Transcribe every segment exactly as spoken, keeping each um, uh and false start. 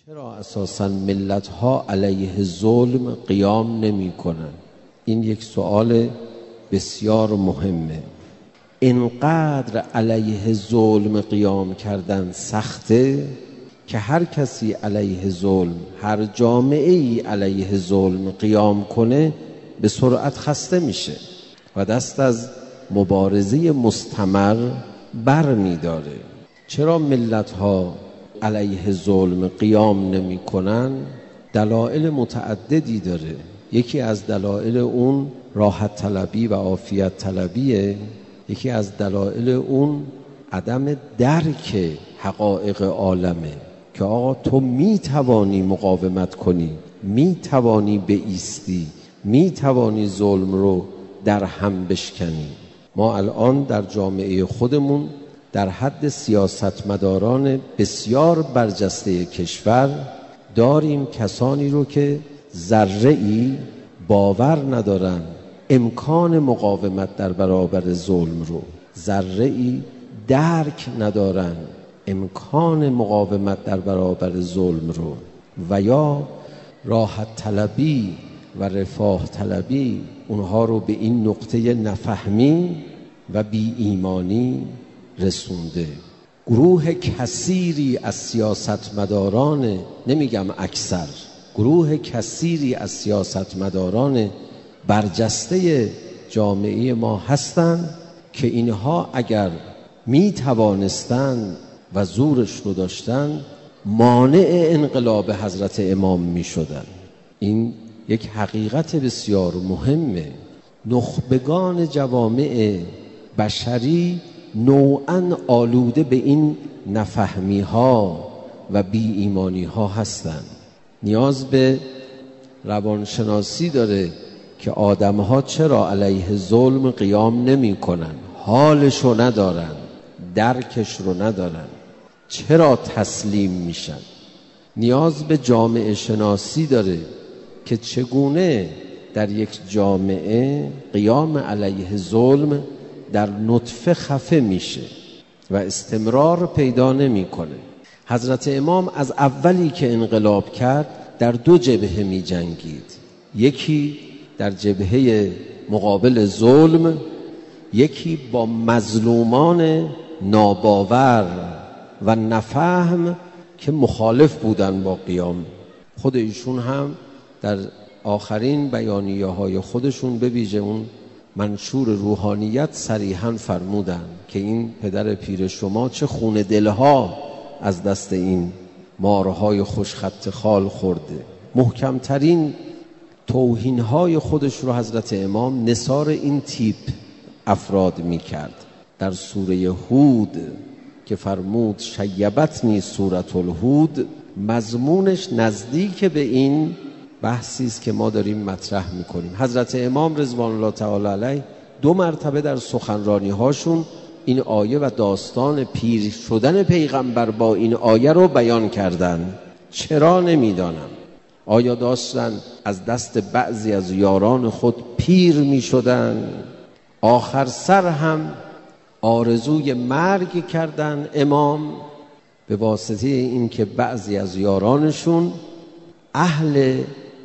چرا اساساً ملت‌ها علیه ظلم قیام نمی‌کنند؟ این یک سوال بسیار مهمه. اینقدر علیه ظلم قیام کردن سخته که هر کسی علیه ظلم، هر جامعه‌ای علیه ظلم قیام کنه به سرعت خسته میشه و دست از مبارزه مستمر بر می‌داره. چرا ملت‌ها علیه ظلم قیام نمی کنن؟ دلایل متعددی داره. یکی از دلایل اون راحت طلبی و عافیت طلبیه. یکی از دلایل اون عدم درک حقایق عالمه که آقا تو می توانی مقاومت کنی، می توانی بایستی، می توانی ظلم رو در هم بشکنی. ما الان در جامعه خودمون در حد سیاستمداران بسیار برجسته کشور داریم کسانی رو که ذره‌ای باور ندارن امکان مقاومت در برابر ظلم رو، ذره‌ای درک ندارن امکان مقاومت در برابر ظلم رو، و یا راحت طلبی و رفاه طلبی اونها رو به این نقطه نفهمی و بی ایمانی رسونده. گروه کثیری از سیاستمداران، نمیگم اکثر، گروه کثیری از سیاستمداران برجسته جامعه ما هستند که اینها اگر می توانستند و زورش رو داشتن مانع انقلاب حضرت امام می شدن. این یک حقیقت بسیار مهمه. نخبگان جوامع بشری نوعاً آلوده به این نفهمی ها و بی ایمانی ها هستند. نیاز به روانشناسی داره که آدم ها چرا علیه ظلم قیام نمی کنن، حالش رو ندارن، درکش رو ندارن، چرا تسلیم میشن. نیاز به جامعه شناسی داره که چگونه در یک جامعه قیام علیه ظلم در نطفه خفه میشه و استمرار پیدا نمیکنه. حضرت امام از اولی که انقلاب کرد در دو جبهه می جنگید. یکی در جبهه مقابل ظلم، یکی با مظلومان ناباور و نفهم که مخالف بودن با قیام. خود ایشون هم در آخرین بیانیه های خودشون به ویژه اون منشور روحانیت صریحاً فرمودن که این پدر پیر شما چه خون دلها از دست این مارهای خوشخط خال خورده. محکمترین توهینهای خودش رو حضرت امام نثار این تیپ افراد می کرد. در سوره هود که فرمود شیبتنی سورة الهود، مضمونش نزدیک به این بحثی است که ما داریم مطرح میکنیم. حضرت امام رضوان الله تعالی علیه دو مرتبه در سخنرانی هاشون این آیه و داستان پیر شدن پیغمبر با این آیه رو بیان کردن. چرا نمیدانم. آیا داشتن از دست بعضی از یاران خود پیر می شدن؟ آخر سر هم آرزوی مرگ کردن امام به واسطه این که بعضی از یارانشون اهل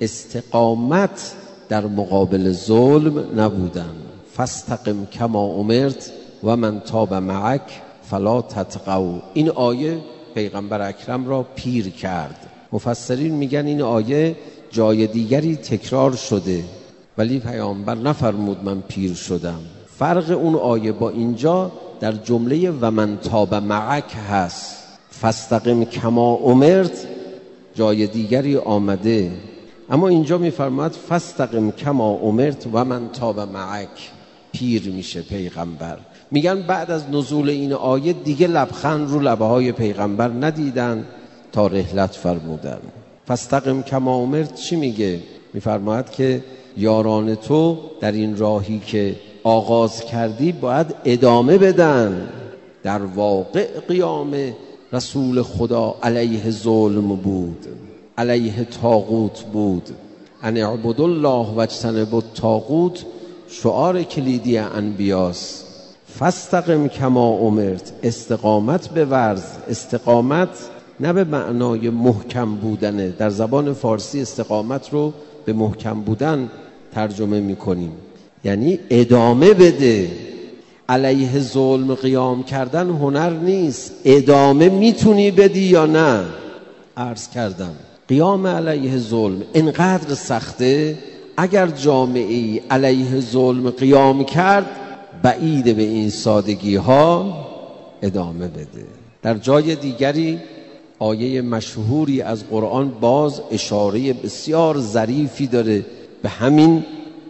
استقامت در مقابل ظلم نبودن. فاستقم کما امرت و من تاب معک فلا تطغوا. این آیه پیغمبر اکرم را پیر کرد. مفسرین میگن این آیه جای دیگری تکرار شده ولی پیامبر نفرمود من پیر شدم. فرق اون آیه با اینجا در جمله و من تاب معک هست. فاستقم کما امرت جای دیگری آمده، اما اینجا میفرماد فاستقم کما امرت و من تاب معک. پیر میشه پیغمبر. میگن بعد از نزول این آیه دیگه لبخند رو لبه های پیغمبر ندیدن تا رحلت فرمودن. فاستقم کما امرت چی میگه؟ میفرماد که یاران تو در این راهی که آغاز کردی باید ادامه بدن. در واقع قیام رسول خدا علیه ظلم بود، علیه طاغوت بود. ان اعبدوا الله واجتنبوا الطاغوت شعار کلیدی انبیاست. فاستقم کما امرت، استقامت بورز. استقامت نه به معنای محکم بودنه. در زبان فارسی استقامت رو به محکم بودن ترجمه میکنیم، یعنی ادامه بده. علیه ظلم قیام کردن هنر نیست، ادامه میتونی بدی یا نه. عرض کردم قیام علیه ظلم اینقدر سخته، اگر جامعه‌ای علیه ظلم قیام کرد بعید به این سادگی ها ادامه بده. در جای دیگری آیه مشهوری از قرآن باز اشاره بسیار ظریفی داره به همین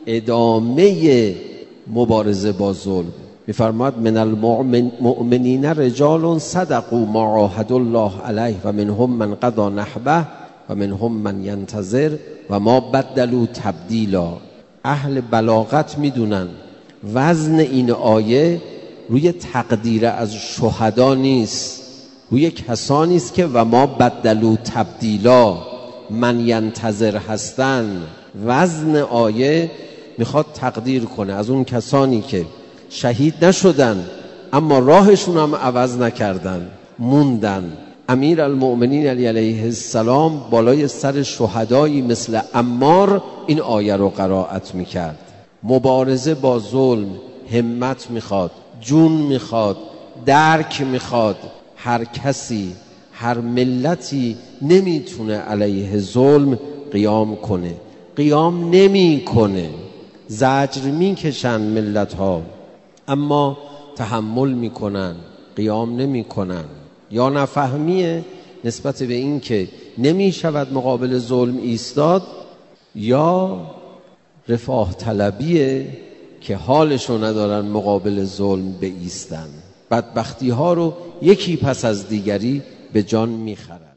ادامه مبارزه با ظلم. می‌فرماید من المؤمنین رجال صدقوا ما عاهدوا الله علیه و منهم من قضی نحبه و منهم من ینتظر و ما بدلوا تبدیلا. اهل بلاغت میدونن وزن این آیه روی تقدیر از شهدا نیست، روی کسانی است که و ما بدلوا تبدیلا من ینتظر هستن. وزن آیه میخواد تقدیر کنه از اون کسانی که شهید نشدن اما راهشون هم عوض نکردن، موندن. امیر المؤمنین علی علیه السلام بالای سر شهدایی مثل عمار این آیه رو قرائت میکرد. مبارزه با ظلم همت میخواد، جون میخواد، درک میخواد. هر کسی، هر ملتی نمیتونه علیه ظلم قیام کنه، قیام نمیکنه. زجر میکشن ملت ها اما تحمل میکنن، قیام نمیکنن. یا نفهمیه نسبت به این که نمیشود مقابل ظلم ایستاد، یا رفاه طلبیه که حالشو ندارن مقابل ظلم بایستن. بدبختی ها رو یکی پس از دیگری به جان میخرن.